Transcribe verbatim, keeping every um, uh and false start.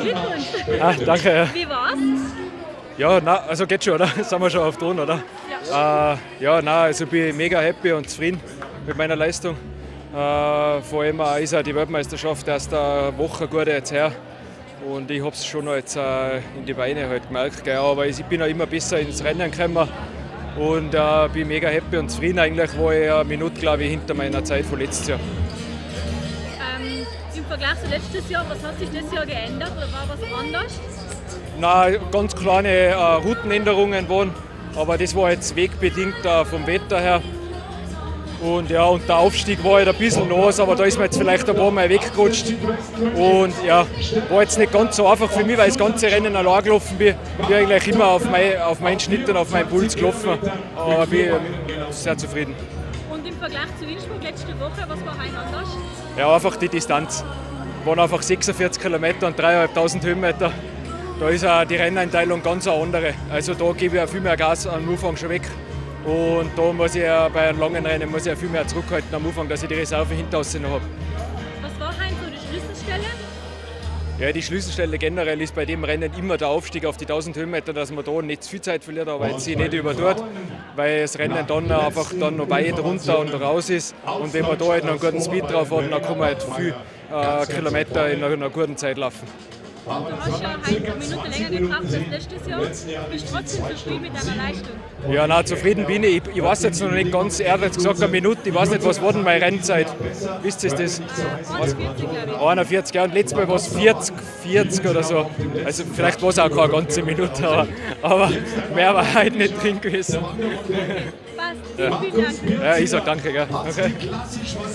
Glückwunsch. Ah, danke. Ja, Wie war's? ja na, also geht schon, oder? Sind wir schon auf Ton, oder? Ja. Äh, ja, na, also bin ich mega happy und zufrieden mit meiner Leistung. Äh, vor allem auch ist auch die Weltmeisterschaft erst eine Woche gut jetzt her. Und ich habe es schon noch jetzt äh, in die Beine halt gemerkt. Gell? Aber ich bin auch immer besser ins Rennen gekommen und äh, bin mega happy und zufrieden. Eigentlich war ich eine Minute, glaube ich, hinter meiner Zeit von letztes Jahr. Ähm, Im Vergleich zu letztes Jahr, was hat sich das Jahr geändert oder war was anders? Na, ganz kleine äh, Routenänderungen waren, aber das war jetzt wegbedingt äh, vom Wetter her. Und ja, und der Aufstieg war halt ein bisschen nass, aber da ist mir jetzt vielleicht ein paar Mal weggerutscht. Und ja, war jetzt nicht ganz so einfach für mich, weil ich das ganze Rennen allein gelaufen bin. Ich bin eigentlich immer auf, mein, auf meinen Schnitt und auf meinen Puls gelaufen, aber bin sehr zufrieden. Und im Vergleich zu Innsbruck letzte Woche, was war heute anders? Ja, einfach die Distanz. Es waren einfach sechsundvierzig Kilometer und dreitausendfünfhundert Höhenmeter. Da ist auch die Renneinteilung ganz eine andere. Also da gebe ich auch viel mehr Gas am Anfang schon weg. Und da muss ich ja bei einem langen Rennen muss ich ja viel mehr zurückhalten am Anfang, dass ich die Reserve hinter uns noch habe. Was war heute so die Schlüsselstelle? Ja, die Schlüsselstelle generell ist bei dem Rennen immer der Aufstieg auf die tausend Höhenmeter, dass man da nicht zu viel Zeit verliert, aber jetzt sich nicht übertut, weil das Rennen dann einfach dann noch weit runter und raus ist. Und wenn man da halt noch einen guten Speed drauf hat, dann kann man halt viel äh, Kilometer in einer, in einer guten Zeit laufen. Du hast ja heute eine Minute länger gebraucht als letztes Jahr. Bist du trotzdem zufrieden mit deiner Leistung? Ja, nein, zufrieden bin ich. Ich weiß jetzt noch nicht ganz, er hat jetzt gesagt eine Minute, ich weiß nicht, was war denn meine Rennzeit? Wisst ihr das? einundvierzig, glaube ich. einundvierzig, ja, und letztes Mal war es vierzig, vierzig oder so. Also vielleicht war es auch keine ganze Minute, aber, aber mehr war heute nicht drin gewesen. Passt. Vielen, vielen Dank. Ja, ich sage danke, gell. Okay.